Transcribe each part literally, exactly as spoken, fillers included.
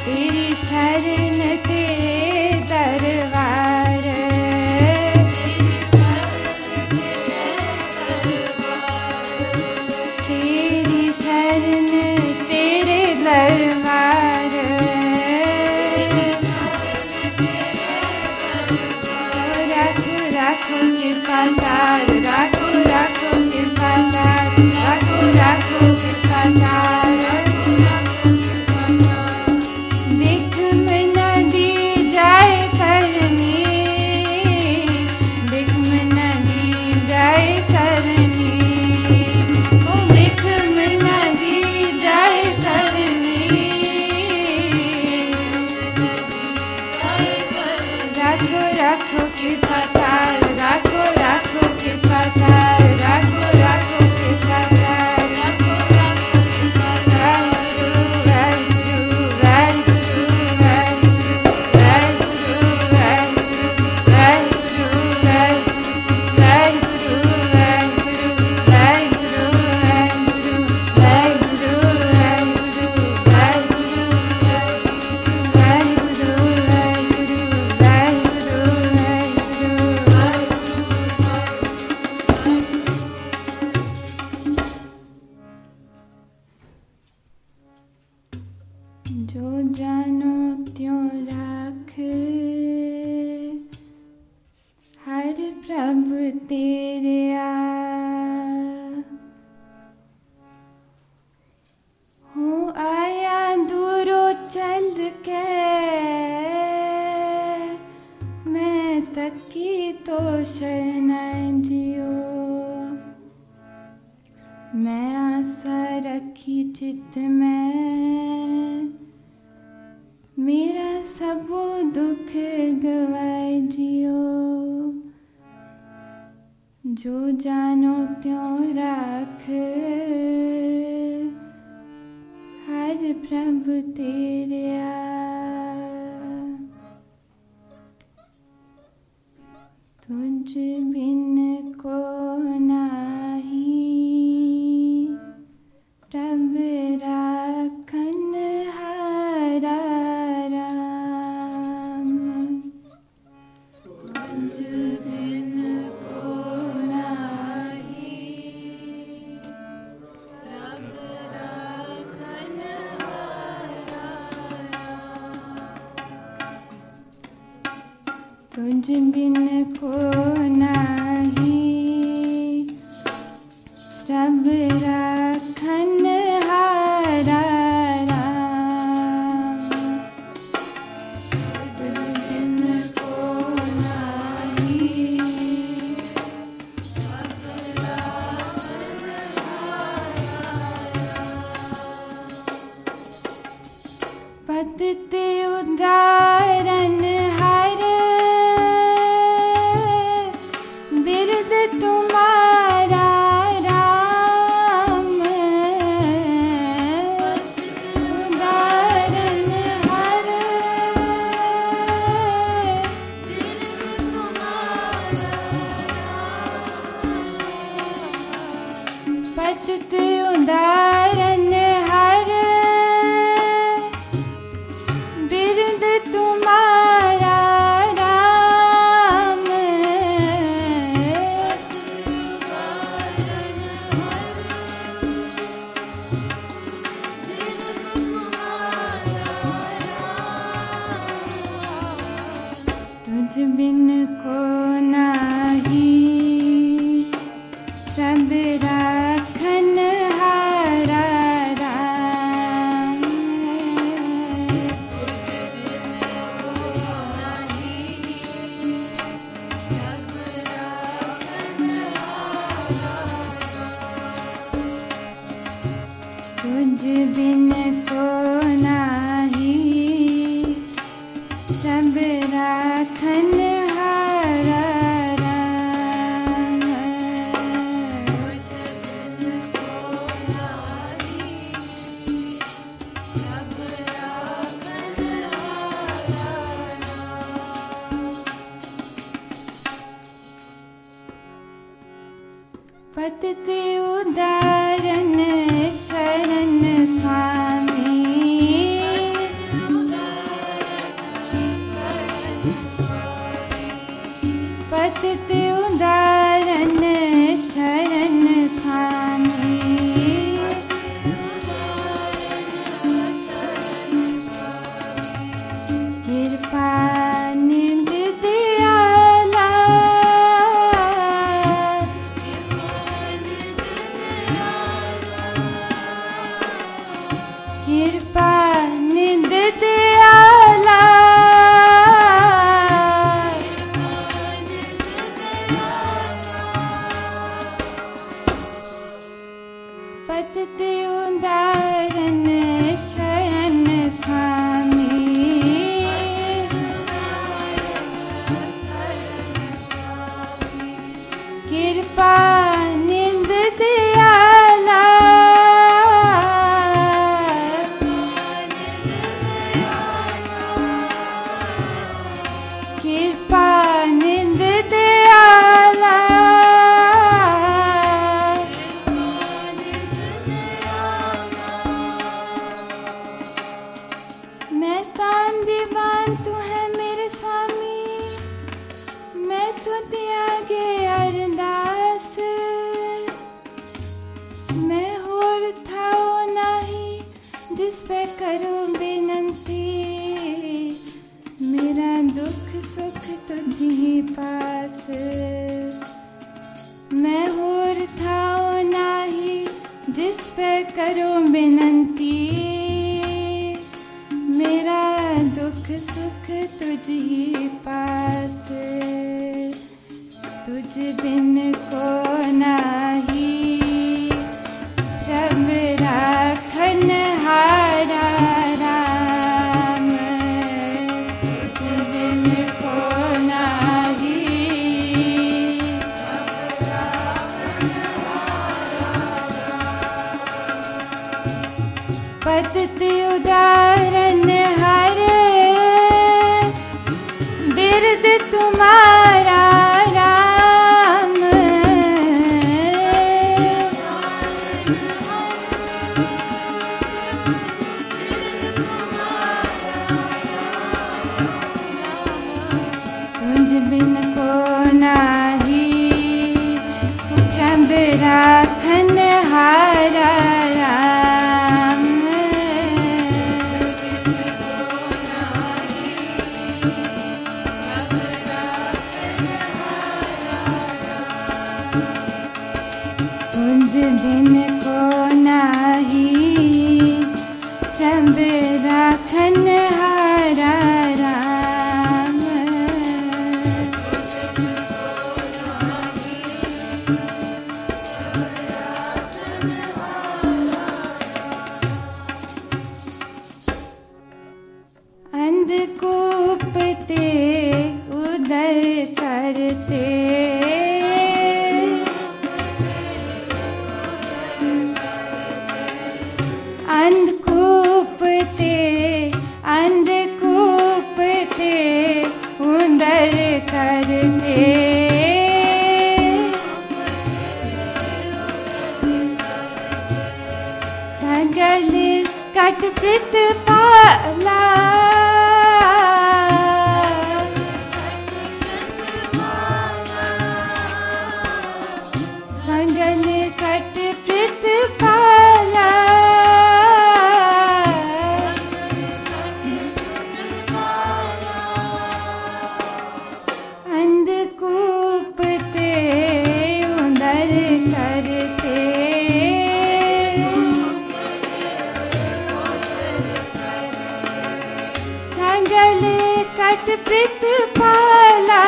तेरी शरण तेरे दरबार, तेरी शरण तेरे दरबार, राखो राखो कृपा तार, राखो राखो कृपा तार, राखो राखो कृपा तार। देख में न दी जाए करनी, देख में न दी जाए करनी, ओ देख में न दी जाए करनी, राखो राखो कृपा तार, राखो राखो कृपा तार, राखो राखो कृपा तार, राखो राखो कृपा तार। वाहिगुरु वाहिगुरु वाहिगुरु वाहिगुरु वाहिगुरु वाहिगुरु वाहिगुरु वाहिगुरु वाहिगुरु वाहिगुरु जो जानो त्यों राख, हर प्रभु तेरे आ, हूँ आया दूरों चल के, मैं तकी तो शरण जियो, मैं आशा रखी चित में, मेरा सबो दुख गवाए जियो, जो जानो त्यों राख, हर प्रभु तेरे आ। तुझ बिन को नाही, प्रभु राखन हारा राम, तुझ बिन को नाही, प्रभु राखन हारा राम, तुझ बिन को नाही, प्रभु राखन हारा राम, तुझ बिन को नाही, प्रभु राखन हारा राम। पतित उदाहरण हर, बिरद तुम्हारा राम, उदाहरण हर, बिरद तुम्हारा, पतित उदाहरण हर, बिरद तुम्हारा राम, तुझ बिन को नाही, सब राखन हारा राम, तुझ बिन को नाही, सब राखन हारा राम, तुझ बिन को नाही, सब राखन हारा राम। पतित उदाहरण शरण स्वामी, तान दीवान तू है मेरे स्वामी, मैं तो त्यागे अरदास। मैं होर थाओ नाही जिस पे करूं बेनंती, मेरा दुख सुख तुझी पास। मैं होर थाओ नाही जिस पे करूं बेनंती, मेरा दुख सुख तुझी पास। तुझ बिन को नाही सब राखन हारा राम, तुझ बिन को नाही पतित उदाहरण हर बिरद तुम्हारा राम। तुझ बिन को नाही सब राखन हारा राम। तुझ बिन को नाही सब राखन हारा राम। अंधकूप ते उदय करते, अंधकूप ते अंधकूप ते उदय करते। सगल कट प्रतिपाला, सगल कट प्रतिपाला। अंधकूप ते उदर करते, सगल कट प्रतिपाला।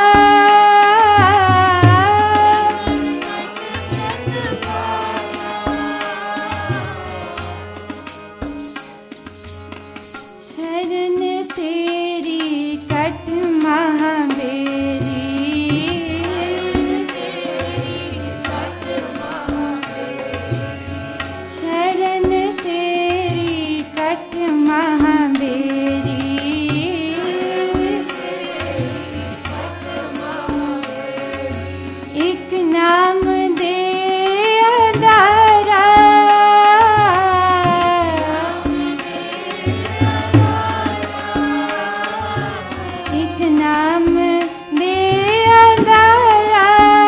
शरण तेरी कट महाबेरी, शरण तेरी कट महाबेरी। एक नाम दे अदारा, एक नाम दे अदारा।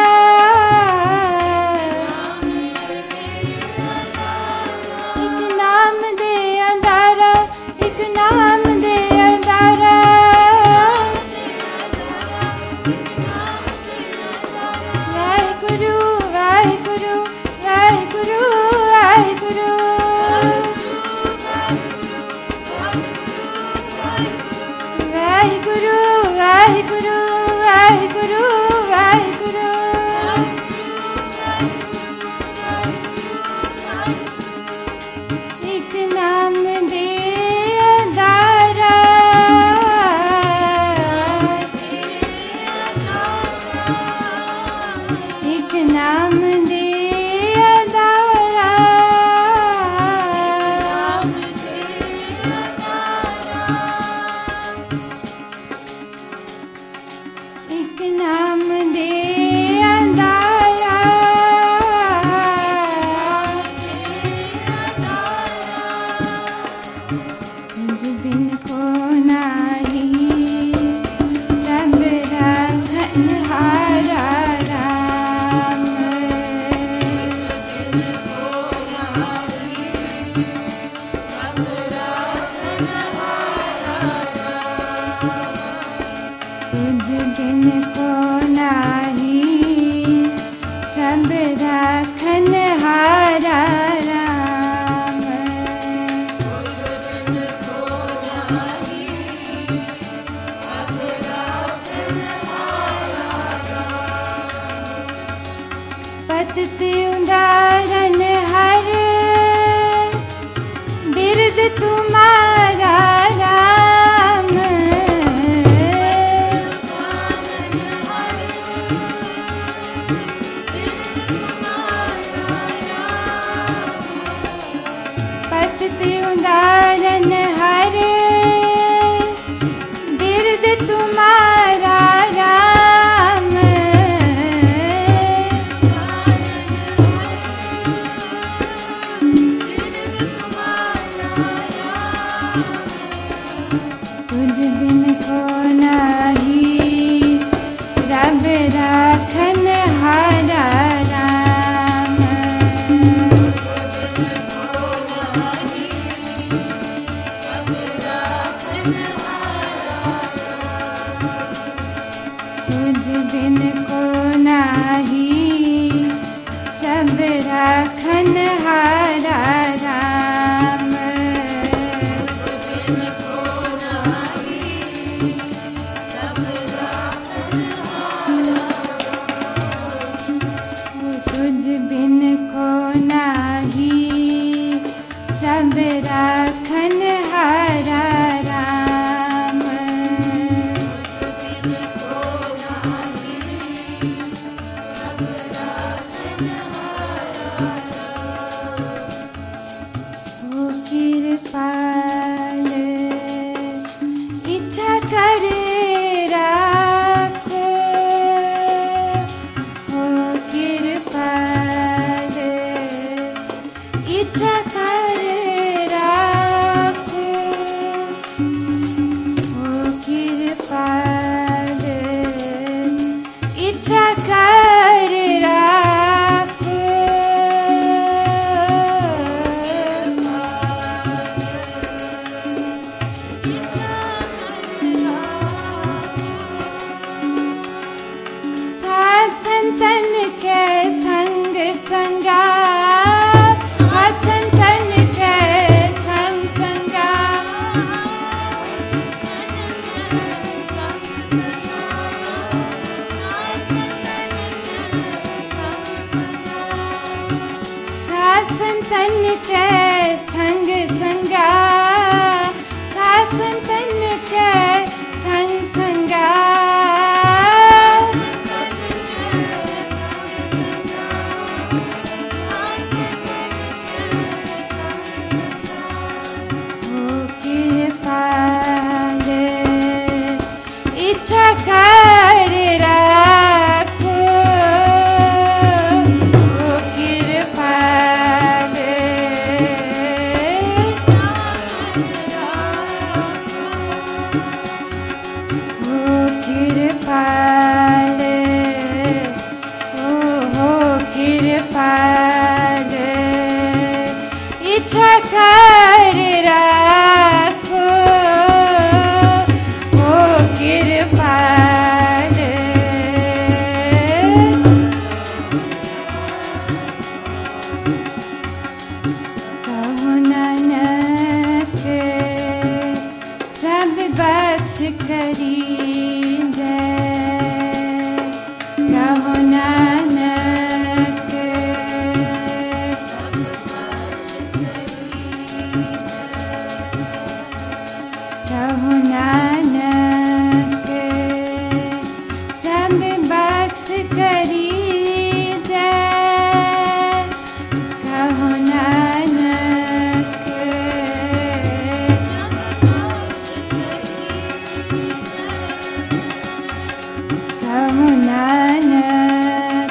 एक नाम दे अदारा, एक नाम दे अदारा। वाहिगुरु वाहिगुरु वाहिगुरु वाहिगुरु। वाहिगुरु वाहिगुरु वाहिगुरु वाहिगुरु। एक नाम दे अदारा, एक नाम दे अदारा। एक नाम दे बिन को नाही सब राखन हारा राम। पतति उदारन हर बिरद तुम्हारा राम। पतति उदारन हर बिरद तुम्हारा राम। तुझ बिन को नाही रब राखन हारा राम। तुझ बिन को नाही सब राखन हारा राम। तुझ बिन को नाही सब राखन हारा राम। ओ कृपाल इच्छा कर राखो। ओ कृपाल इच्छा कर राखो। ओ कृपाल इच्छा कर राखो। साध संतन के संग संगा। साध संतन के संग संगा। साध संतन के संग संगा। साध संतन के संग संगा। ओ कृपाल इच्छा कर राखो। ओ कृपाल ओ कृपाल ओ हो कृपाल इच्छा कर राखो। ओ कृपाल कहो नानक सब बख्श करी जय। कहो नानक कहो नानक सब बख्श करी जय। कहो नानक कहो नानक